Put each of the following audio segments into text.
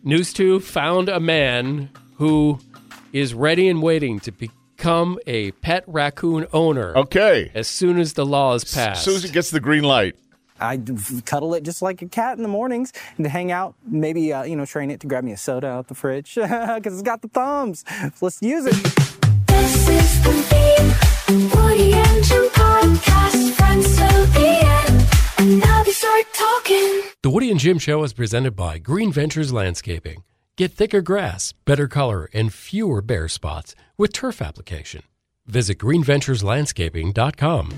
News 2 found a man who is ready and waiting to become a pet raccoon owner. Okay. As soon as the law is passed. Susie gets the green light. I cuddle it just like a cat in the mornings and to hang out, maybe, train it to grab me a soda out the fridge because it's got the thumbs. Let's use it. This is the theme, Woody and Jim podcast, friends till the end, and now they start talking. The Woody and Jim Show is presented by Green Ventures Landscaping. Get thicker grass, better color, and fewer bare spots with turf application. Visit greenventureslandscaping.com.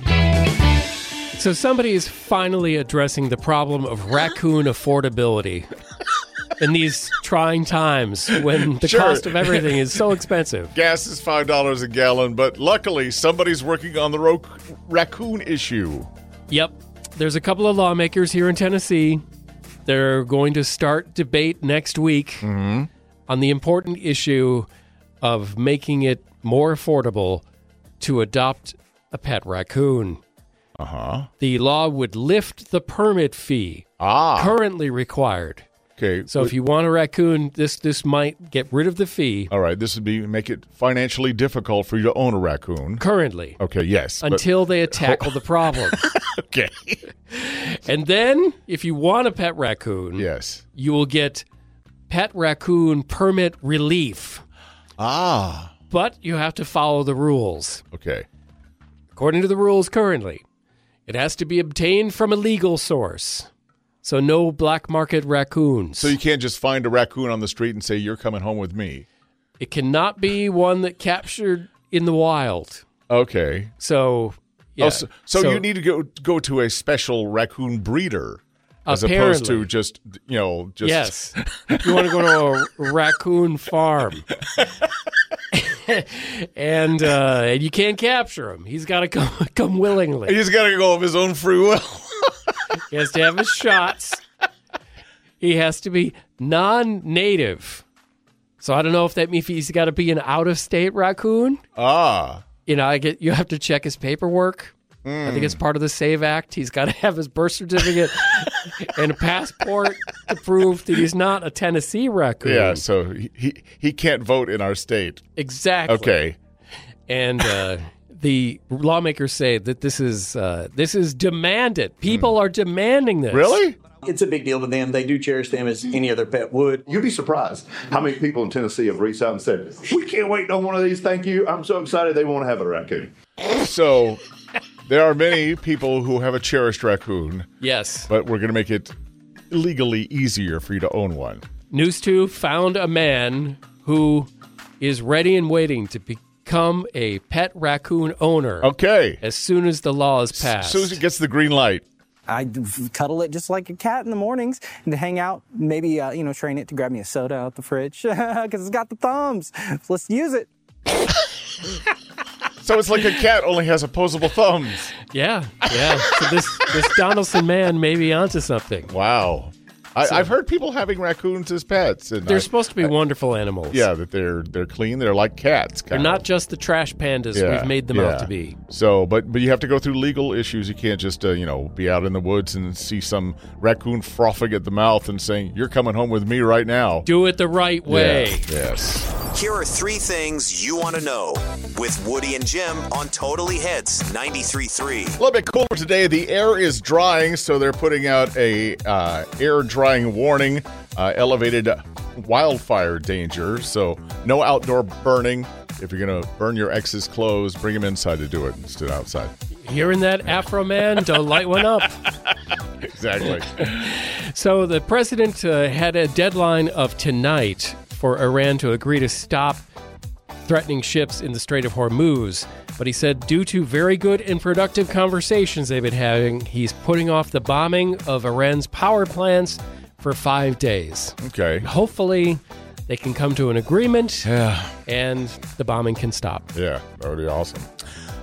So somebody is finally addressing the problem of raccoon affordability in these trying times when the cost of everything is so expensive. Gas is $5 a gallon, but luckily somebody's working on the raccoon issue. Yep. There's a couple of lawmakers here in Tennessee. They're going to start debate next week on the important issue of making it more affordable to adopt a pet raccoon. The law would lift the permit fee currently required. Okay. So if you want a raccoon, this might get rid of the fee. All right. This would make it financially difficult for you to own a raccoon. Currently. Okay, yes. Until they tackle the problem. Okay. And then, if you want a pet raccoon, yes, you will get pet raccoon permit relief. But you have to follow the rules. Okay. According to the rules currently, it has to be obtained from a legal source. So no black market raccoons. So you can't just find a raccoon on the street and say, you're coming home with me. It cannot be one that captured in the wild. Okay. So, yeah. So you need to go to a special raccoon breeder as apparently. Opposed to just. Yes. You want to go to a raccoon farm. And you can't capture him. He's got to come willingly. He's got to go of his own free will. He has to have his shots. He has to be non-native. So I don't know if that means he's got to be an out-of-state raccoon. You have to check his paperwork. I think it's part of the SAVE Act. He's got to have his birth certificate and a passport to prove that he's not a Tennessee raccoon. Yeah, so he can't vote in our state. Exactly. Okay. And the lawmakers say that this is demanded. People are demanding this. Really? It's a big deal to them. They do cherish them as any other pet would. You'd be surprised how many people in Tennessee have reached out and said, we can't wait on one of these. Thank you. I'm so excited they want to have a raccoon. So there are many people who have a cherished raccoon. Yes. But we're going to make it legally easier for you to own one. News 2 found a man who is ready and waiting to become a pet raccoon owner. Okay. As soon as the law is passed. Susie gets the green light. I cuddle it just like a cat in the mornings and to hang out, maybe, train it to grab me a soda out the fridge because it's got the thumbs. Let's use it. So it's like a cat only has opposable thumbs. Yeah. So this Donaldson man may be onto something. Wow. I've heard people having raccoons as pets. And they're supposed to be wonderful animals. Yeah, that they're clean. They're like cats. They're not just the trash pandas we've made them out to be. So, but you have to go through legal issues. You can't just be out in the woods and see some raccoon frothing at the mouth and saying, "You're coming home with me right now." Do it the right way. Yeah. Yes. Here are 3 things you want to know with Woody and Jim on Totally Hits 93.3. A little bit cooler today. The air is drying, so they're putting out a air drying warning, elevated wildfire danger. So no outdoor burning. If you're going to burn your ex's clothes, bring them inside to do it instead of outside. Hearing that, Afro man? Don't light one up. Exactly. So the president had a deadline of tonight for Iran to agree to stop threatening ships in the Strait of Hormuz. But he said due to very good and productive conversations they've been having, he's putting off the bombing of Iran's power plants for 5 days. Okay. Hopefully they can come to an agreement and the bombing can stop. Yeah, that would be awesome.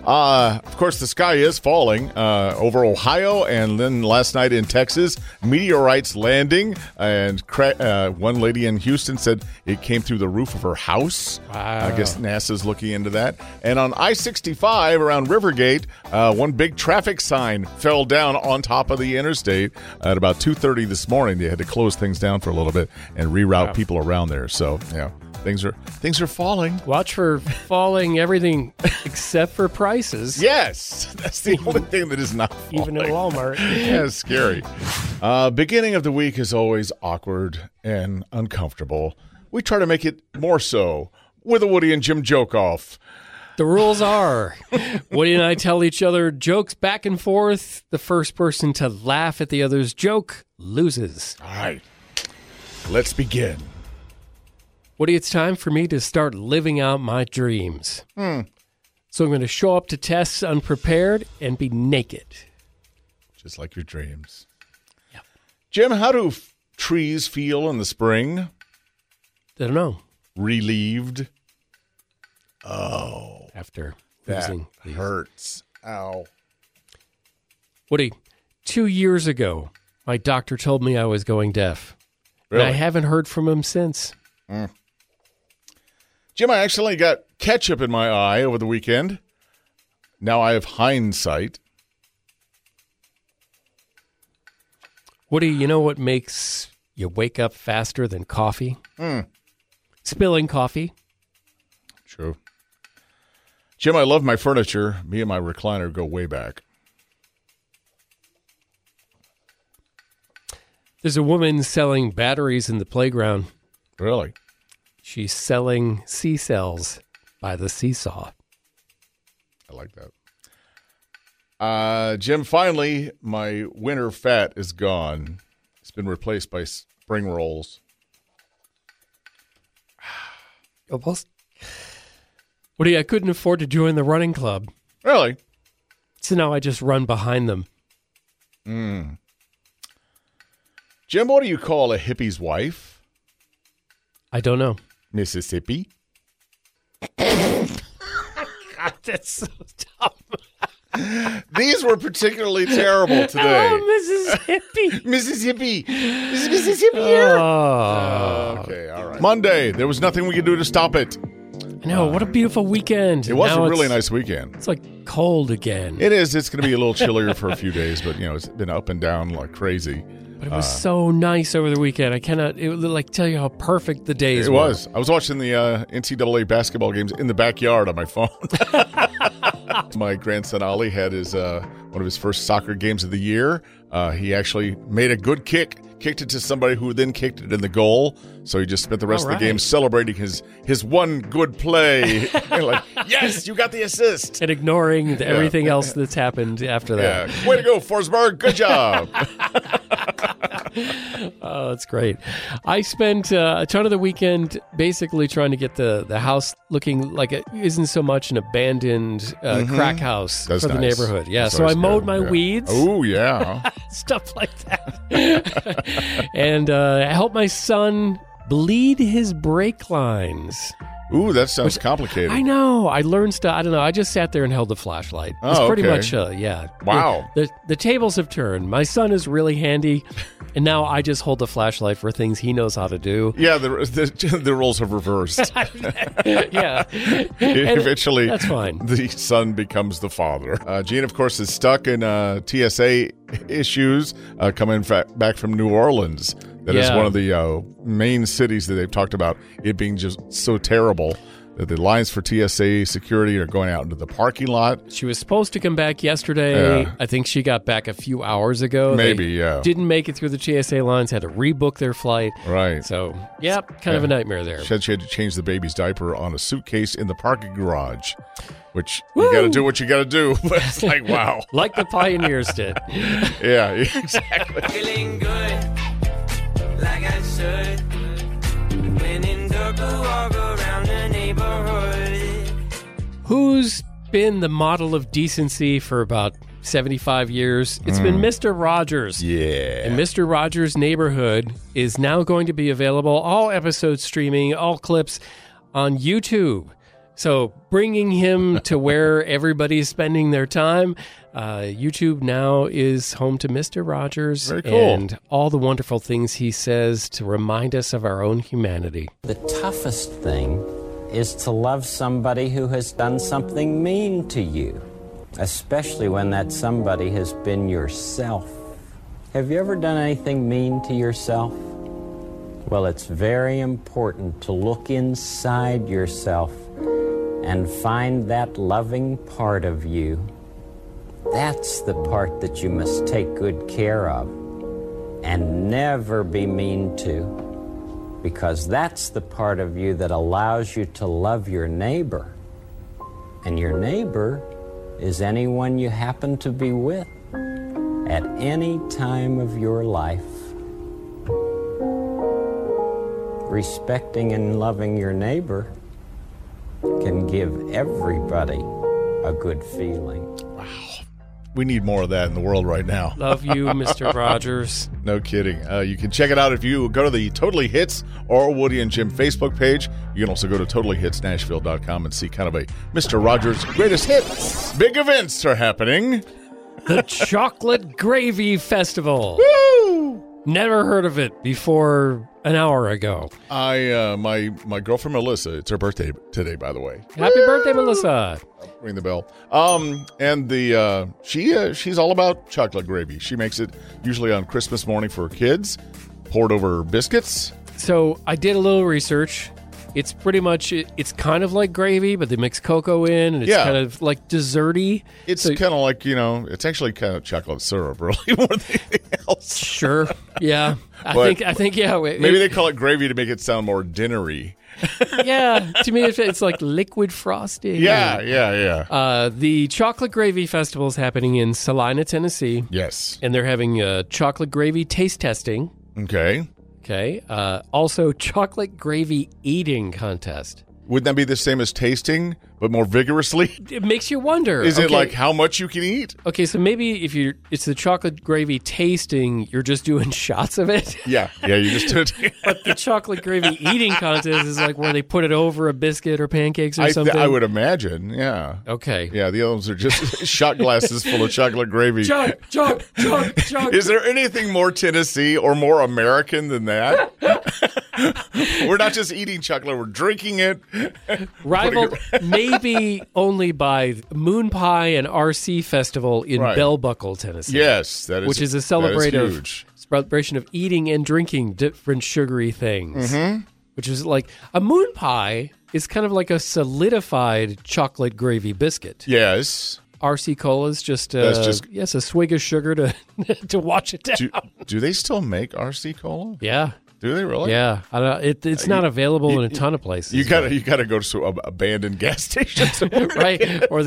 Of course, the sky is falling over Ohio, and then last night in Texas, meteorites landing, and one lady in Houston said it came through the roof of her house. Wow. I guess NASA's looking into that. And on I-65 around Rivergate, one big traffic sign fell down on top of the interstate at about 2:30 this morning. They had to close things down for a little bit and reroute people around there. So, yeah. Things are falling. Watch for falling everything except for prices. Yes, that's the only thing that is not falling. Even at Walmart. Yeah, it's scary. Beginning of the week is always awkward and uncomfortable. We try to make it more so with a Woody and Jim joke-off. The rules are Woody and I tell each other jokes back and forth. The first person to laugh at the other's joke loses. All right, let's begin. Woody, it's time for me to start living out my dreams. So I'm going to show up to tests unprepared and be naked. Just like your dreams. Yep. Jim, how do trees feel in the spring? I don't know. Relieved? Oh. After That losing leaves. hurts. Ow. Woody, 2 years ago, my doctor told me I was going deaf. Really? And I haven't heard from him since. Jim, I accidentally got ketchup in my eye over the weekend. Now I have hindsight. Woody, you know what makes you wake up faster than coffee? Spilling coffee. True. Jim, I love my furniture. Me and my recliner go way back. There's a woman selling batteries in the playground. Really? She's selling C-cells by the seesaw. I like that. Jim, finally, my winter fat is gone. It's been replaced by spring rolls. Almost. Woody, I couldn't afford to join the running club. Really? So now I just run behind them. Jim, what do you call a hippie's wife? I don't know. Mississippi? God, that's so dumb. These were particularly terrible today. Oh, Mississippi. Mississippi. Is Mississippi here? Okay, all right. Monday, there was nothing we could do to stop it. I know. What a beautiful weekend. It was Now a really it's- nice weekend. It's like cold again. It is. It's going to be a little chillier for a few days, but, it's been up and down like crazy. But it was so nice over the weekend. I cannot tell you how perfect the days It were. was. I was watching the NCAA basketball games in the backyard on my phone. My grandson Ollie had his one of his first soccer games of the year. He actually made a good kicked it to somebody who then kicked it in the goal. So he just spent the rest of the game celebrating his one good play. Like, yes, you got the assist. And ignoring everything else that's happened after that. Yeah. Way to go, Forsberg. Good job. Oh, that's great. I spent a ton of the weekend basically trying to get the house looking like it isn't so much an abandoned crack house That's for the nice. neighborhood. Yeah, That's so I always mowed good. my Yeah. weeds, Oh, yeah. stuff like that. And I helped my son bleed his brake lines. Ooh, that sounds complicated. I know. I learned stuff. I don't know. I just sat there and held the flashlight. It's Oh, pretty okay. much, yeah. Wow. The tables have turned. My son is really handy, and now I just hold the flashlight for things he knows how to do. Yeah, the roles have reversed. Yeah. And Eventually, that's fine. the son becomes the father. Gene, of course, is stuck in TSA issues coming back from New Orleans. That is Yeah. one of the main cities that they've talked about it being just so terrible that the lines for TSA security are going out into the parking lot. She was supposed to come back yesterday. Yeah. I think she got back a few hours ago. Maybe, They yeah. Didn't make it through the TSA lines, had to rebook their flight. Right. So, kind of a nightmare there. She said she had to change the baby's diaper on a suitcase in the parking garage, which you got to do what you got to do. But it's like, wow. Like the pioneers did. Yeah, exactly. Feeling good, like I should. When in circle, walk around the neighborhood. Who's been the model of decency for about 75 years? It's been Mr. Rogers. Yeah. And Mr. Rogers' Neighborhood is now going to be available, all episodes streaming, all clips on YouTube. So bringing him to where everybody's spending their time, YouTube now is home to Mr. Rogers. Very cool. And all the wonderful things he says to remind us of our own humanity. The toughest thing is to love somebody who has done something mean to you, especially when that somebody has been yourself. Have you ever done anything mean to yourself? Well, it's very important to look inside yourself and find that loving part of you. That's the part that you must take good care of and never be mean to, because that's the part of you that allows you to love your neighbor. And your neighbor is anyone you happen to be with at any time of your life. Respecting and loving your neighbor can give everybody a good feeling. We need more of that in the world right now. Love you, Mr. Rogers. No kidding. You can check it out if you go to the Totally Hits or Woody and Jim Facebook page. You can also go to TotallyHitsNashville.com and see kind of a Mr. Rogers Greatest Hits. Big events are happening. The Chocolate Gravy Festival. Woo! Never heard of it before an hour ago. My girlfriend Melissa, it's her birthday today, by the way. Happy birthday, Melissa. Ring the bell. And she's all about chocolate gravy. She makes it usually on Christmas morning for her kids, poured over biscuits. So I did a little research. It's pretty much, it's kind of like gravy, but they mix cocoa in, and it's kind of like desserty. It's kind of like, it's actually kind of chocolate syrup, really, more than anything else. Sure, yeah. I think, yeah. Maybe they call it gravy to make it sound more dinnery. Yeah, to me, it's like liquid frosting. Yeah. The Chocolate Gravy Festival is happening in Salina, Tennessee. Yes. And they're having chocolate gravy taste testing. Okay. Also, chocolate gravy eating contest. Wouldn't that be the same as tasting, but more vigorously? It makes you wonder. Is it like how much you can eat? Okay, so maybe if it's the chocolate gravy tasting, you're just doing shots of it. Yeah, you just do it. But the chocolate gravy eating contest is like where they put it over a biscuit or pancakes or something. I would imagine, yeah. Okay. Yeah, the other ones are just shot glasses full of chocolate gravy. Chug. Is there anything more Tennessee or more American than that? We're not just eating chocolate, we're drinking it. Rivaled maybe only by Moon Pie and RC Festival in Bell Buckle, Tennessee. Yes, that is, which is a celebration of eating and drinking different sugary things. Mm-hmm. Which is like a Moon Pie is kind of like a solidified chocolate gravy biscuit. Yes. RC Cola is just a swig of sugar to wash it down. Do they still make RC Cola? Yeah. Do they really? Yeah, it's not available in a ton of places. You gotta go to abandoned gas stations, right? Or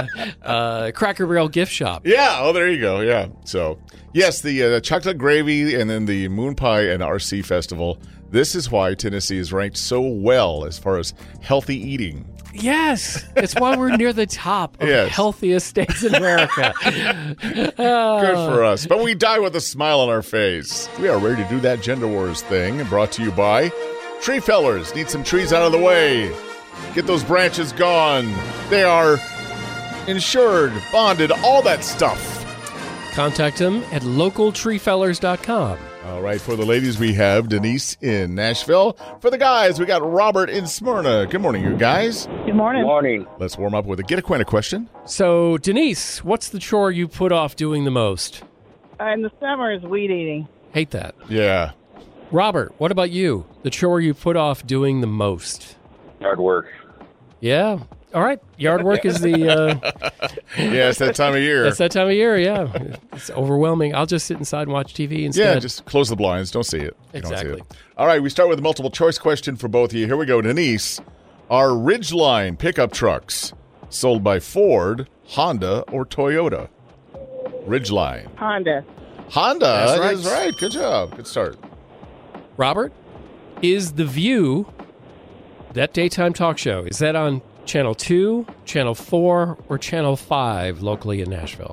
the Cracker Barrel gift shop. Yeah. Oh, there you go. Yeah. So yes, the chocolate gravy and then the Moon Pie and RC Festival. This is why Tennessee is ranked so well as far as healthy eating. Yes, it's why we're near the top of healthiest states in America. Good for us. But we die with a smile on our face. We are ready to do that Gender Wars thing, brought to you by Tree Fellers. Need some trees out of the way. Get those branches gone. They are insured, bonded, all that stuff. Contact them at localtreefellers.com. All right, for the ladies, we have Denise in Nashville. For the guys, we got Robert in Smyrna. Good morning, you guys. Good morning. Good morning. Let's warm up with a Get Acquainted question. So, Denise, what's the chore you put off doing the most? In the summer is weed eating. Hate that. Yeah. Robert, what about you? The chore you put off doing the most? Yard work. Yeah. All right. Yard work is the... yeah, it's that time of year. It's that time of year, yeah. It's overwhelming. I'll just sit inside and watch TV instead. Yeah, just close the blinds. Don't see it. Exactly. Don't see it. All right, we start with a multiple choice question for both of you. Here we go. Denise, are Ridgeline pickup trucks sold by Ford, Honda, or Toyota? Ridgeline. Honda. Honda is right. Good job. Good start. Robert, is The View, that daytime talk show, is that on Channel 2, Channel 4, or Channel 5 locally in Nashville?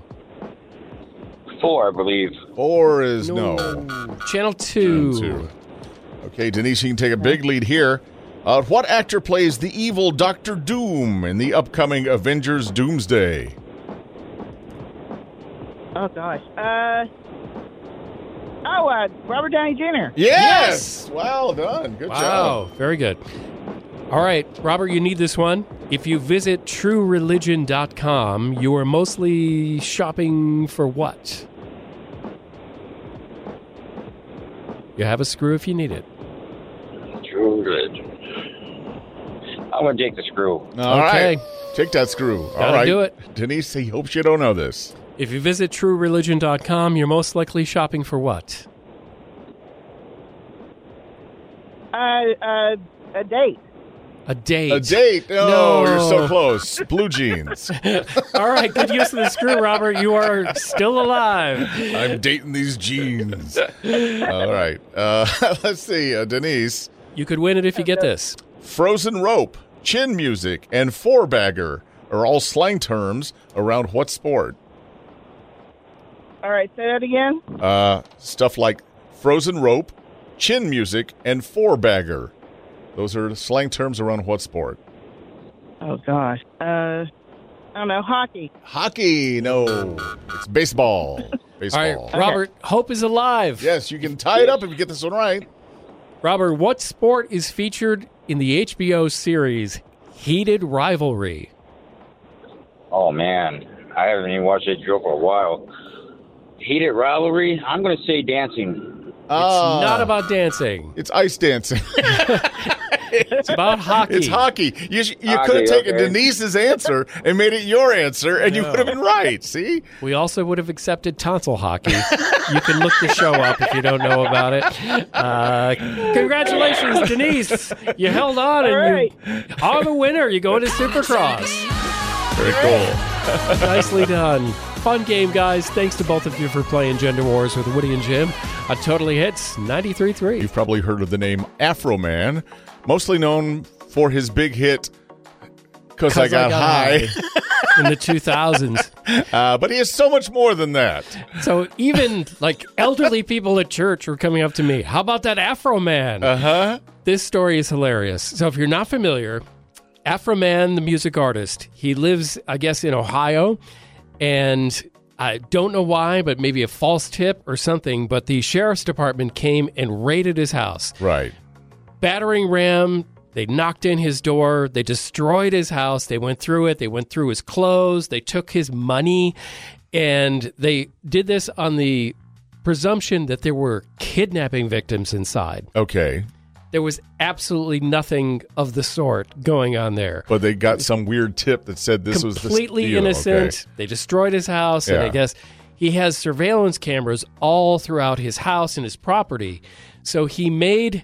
4, I believe. 4 is no. Channel 2. Okay, Denise, you can take a big lead here. What actor plays the evil Dr. Doom in the upcoming Avengers Doomsday? Oh, gosh. Robert Downey Jr. Yes! Well done. Good job. Wow, very good. All right, Robert, you need this one. If you visit truereligion.com, you are mostly shopping for what? You have a screw if you need it. True religion. I'm going to take the screw. All right. Take that screw. Gotta All right. do it. Denise, he hopes you don't know this. If you visit truereligion.com, you're most likely shopping for what? A date. A date. A date? Oh, No. you're so close. Blue jeans. All right, good use of the screw, Robert. You are still alive. I'm dating these jeans. All right. Let's see. Denise. You could win it if you get this. Frozen rope, chin music, and four-bagger are all slang terms around what sport? All right, say that again. Stuff like frozen rope, chin music, and four-bagger. Those are slang terms around what sport? Oh, gosh. I don't know, hockey. Hockey. No. It's baseball. Baseball. All right, Robert, hope is alive. Yes, you can tie it up if you get this one right. Robert, what sport is featured in the HBO series Heated Rivalry? Oh, man. I haven't even watched that show for a while. Heated rivalry? I'm going to say dancing. It's not about dancing. It's ice dancing. It's about hockey. It's hockey. You could have taken okay. Denise's answer and made it your answer, and you would have been right. See? We also would have accepted tonsil hockey. You can look the show up if you don't know about it. Congratulations, Denise. You held on, and you are the winner. You go into Supercross. Very cool. Nicely done. Fun game, guys. Thanks to both of you for playing Gender Wars with Woody and Jim on Totally Hits 93.3. You've probably heard of the name Afro Man, mostly known for his big hit, Because I Got High. In the 2000s. But he is so much more than that. So even like elderly people at church were coming up to me. How about that Afro Man? Uh-huh. This story is hilarious. So if you're not familiar, Afro Man, the music artist, he lives, I guess, in Ohio. And I don't know why, but maybe a false tip or something, but the sheriff's department came and raided his house. Right. Battering ram, they knocked in his door, they destroyed his house, they went through it, they went through his clothes, they took his money, and they did this on the presumption that there were kidnapping victims inside. Okay. There was absolutely nothing of the sort going on there. But they got some weird tip that said this was the completely innocent. Okay. They destroyed his house, and I guess he has surveillance cameras all throughout his house and his property. So he made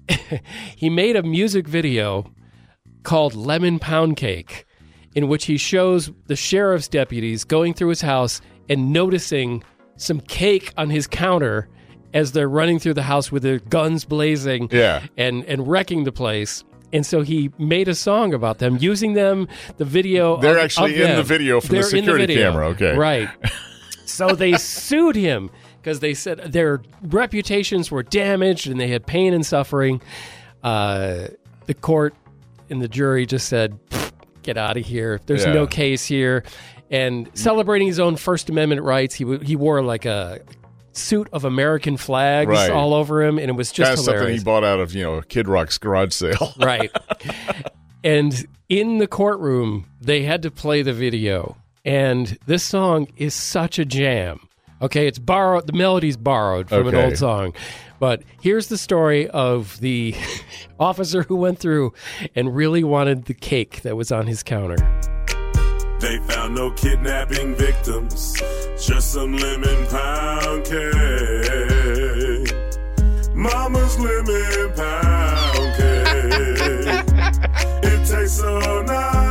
a music video called Lemon Pound Cake, in which he shows the sheriff's deputies going through his house and noticing some cake on his counter as they're running through the house with their guns blazing and wrecking the place. And so he made a song about them, using them, the video. They're actually in the video from the security camera. Okay. Right. So they sued him because they said their reputations were damaged and they had pain and suffering. The court and the jury just said, get out of here. There's no case here. And celebrating his own First Amendment rights, he wore like a suit of American flags all over him, and it was just kind of hilarious. Something he bought out of, Kid Rock's garage sale. Right. And in the courtroom, they had to play the video. And this song is such a jam. Okay, it's borrowed. The melody's borrowed from an old song. But here's the story of the officer who went through and really wanted the cake that was on his counter. They found no kidnapping victims, just some lemon pound cake. Mama's lemon pound cake. It tastes so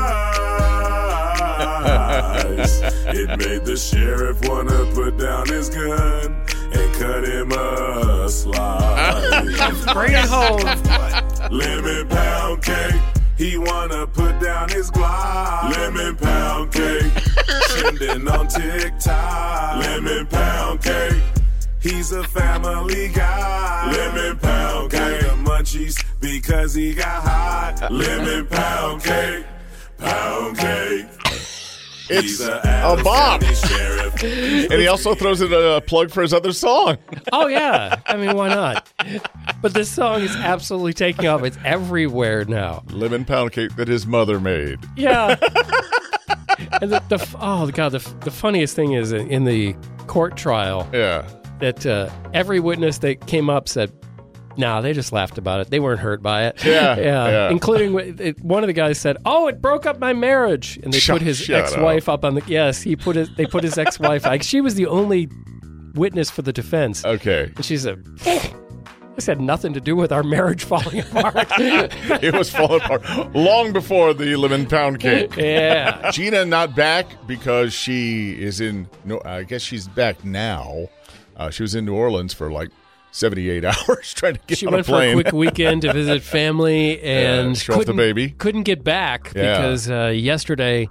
nice. It made the sheriff wanna put down his gun and cut him a slice. Bring it home. Lemon pound cake. He wanna put down his Glock. Lemon pound cake. Trending on TikTok. Lemon pound cake. He's a family guy. Lemon pound cake. The munchies because he got hot. Lemon pound cake, pound cake. It's a bop. And he also throws in a plug for his other song. Oh, yeah. I mean, why not? But this song is absolutely taking off. It's everywhere now. Lemon pound cake that his mother made. Yeah. And the funniest thing is in the court trial. Yeah. That every witness that came up said, "No, they just laughed about it. They weren't hurt by it." Yeah. Including one of the guys said, "Oh, it broke up my marriage," and they put his ex-wife up on the. Yes, they put his ex-wife. She was the only witness for the defense. Okay, and she said, "This had nothing to do with our marriage falling apart." It was falling apart long before the lemon pound cake. Yeah, Gina not back because she is in. No, I guess she's back now. She was in New Orleans for like 78 hours trying to get on a plane. She went for a quick weekend to visit family and show off the baby. Couldn't get back because yesterday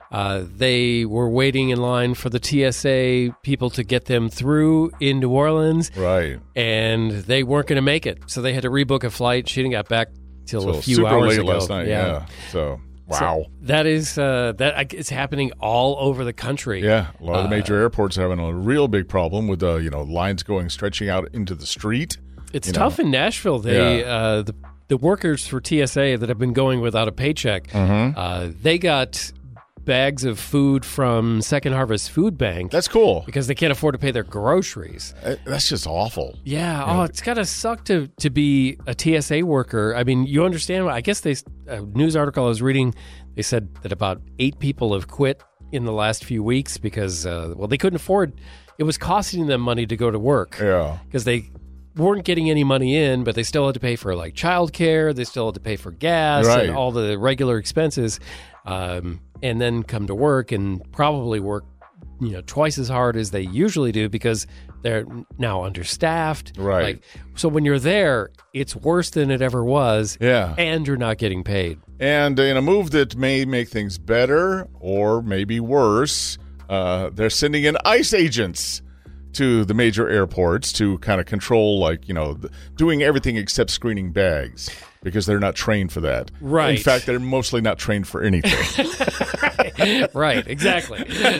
they were waiting in line for the TSA people to get them through in New Orleans. Right. And they weren't going to make it. So they had to rebook a flight. She didn't get back till a few super hours late ago. last night. Yeah. So... Wow. So that is it's happening all over the country. Yeah, a lot of the major airports are having a real big problem with lines stretching out into the street. It's tough in Nashville. They the workers for TSA that have been going without a paycheck, they got bags of food from Second Harvest Food Bank. That's cool. Because they can't afford to pay their groceries. That's just awful. Yeah. It's got to suck to be a TSA worker. I mean, you understand. I guess a news article I was reading, they said that about 8 people have quit in the last few weeks because, they couldn't afford. It was costing them money to go to work. Yeah. Because they weren't getting any money in, but they still had to pay for like childcare. They still had to pay for gas and all the regular expenses. And then come to work and probably work, twice as hard as they usually do because they're now understaffed. Right. So when you're there, it's worse than it ever was. Yeah. And you're not getting paid. And in a move that may make things better or maybe worse, they're sending in ICE agents to the major airports to kind of control, doing everything except screening bags. Because they're not trained for that. Right. In fact, they're mostly not trained for anything. Right, exactly.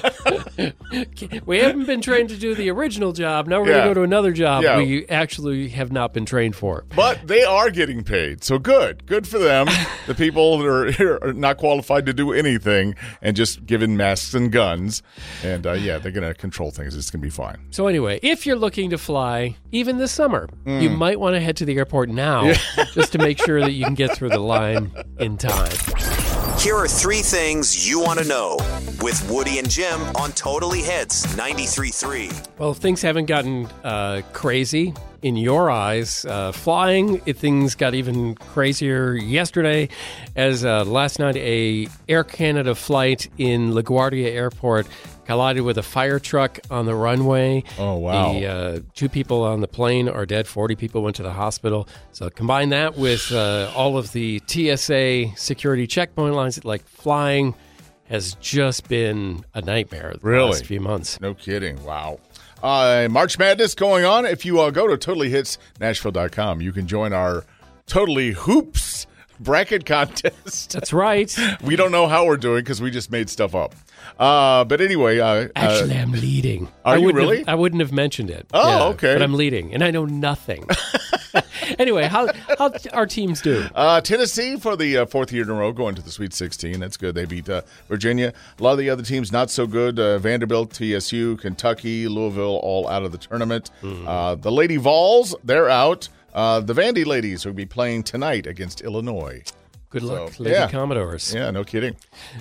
We haven't been trained to do the original job. Now we're going to go to another job we actually have not been trained for. But they are getting paid, so good. Good for them. The people that are not qualified to do anything and just given masks and guns. And, they're going to control things. It's going to be fine. So anyway, if you're looking to fly, even this summer, you might want to head to the airport now just to make sure that you can get through the line in time. Here are 3 things you want to know with Woody and Jim on Totally Hits 93.3. Well, if things haven't gotten crazy in your eyes, flying, things got even crazier yesterday as last night a Air Canada flight in LaGuardia Airport collided with a fire truck on the runway. Oh, wow. The 2 people on the plane are dead. 40 people went to the hospital. So combine that with all of the TSA security checkpoint lines. Flying has just been a nightmare the last few months. No kidding. Wow. March Madness going on. If you go to TotallyHitsNashville.com, you can join our Totally Hoops bracket contest. That's right. We don't know how we're doing because we just made stuff up. But anyway. Actually, I'm leading. Are you really? I wouldn't have mentioned it. Oh, okay. But I'm leading, and I know nothing. Anyway, how our teams do? Tennessee, for the 4th year in a row, going to the Sweet 16. That's good. They beat Virginia. A lot of the other teams not so good. Vanderbilt, TSU, Kentucky, Louisville, all out of the tournament. The Lady Vols, they're out. The Vandy ladies will be playing tonight against Illinois. Good luck, Lady Commodores. Yeah, no kidding.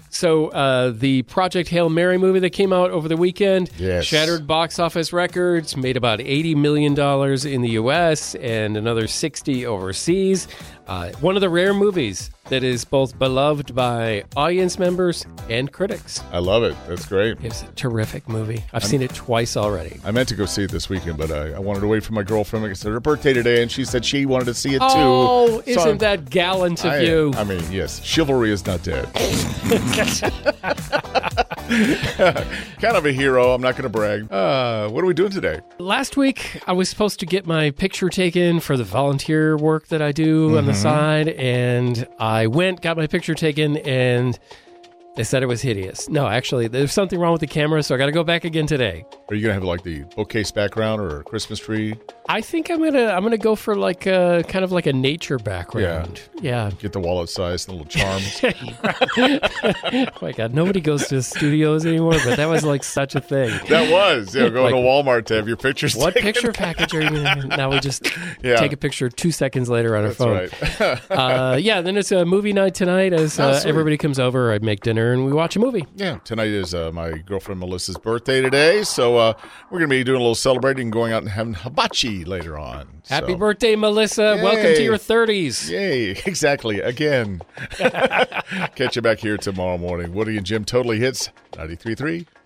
So the Project Hail Mary movie that came out over the weekend shattered box office records, made about $80 million in the U.S. and another $60 overseas. One of the rare movies that is both beloved by audience members and critics. I love it. That's great. It's a terrific movie. I've seen it twice already. I meant to go see it this weekend, but I wanted to wait for my girlfriend. It's her birthday today, and she said she wanted to see it too. Oh, isn't that gallant of you? I mean, yes, chivalry is not dead. Kind of a hero. I'm not going to brag. What are we doing today? Last week, I was supposed to get my picture taken for the volunteer work that I do on the side, and I went, got my picture taken, and they said it was hideous. No, actually, there's something wrong with the camera, so I got to go back again today. Are you going to have like the bookcase background or a Christmas tree? I think I'm gonna go for like a kind of like a nature background. Yeah. Get the wallet size and the little charms. Oh my God, nobody goes to studios anymore, but that was like such a thing. That was. Going to Walmart to have your pictures What taken. picture package are you going to? Now we just take a picture 2 seconds later on our phone. That's right. Then it's a movie night tonight as everybody comes over. I make dinner and we watch a movie. Yeah, tonight is my girlfriend Melissa's birthday today, so we're going to be doing a little celebrating and going out and having hibachi later on. Happy birthday, Melissa. Yay. Welcome to your 30s. Yay, exactly, again. Catch you back here tomorrow morning. Woody and Jim Totally Hits 93.3.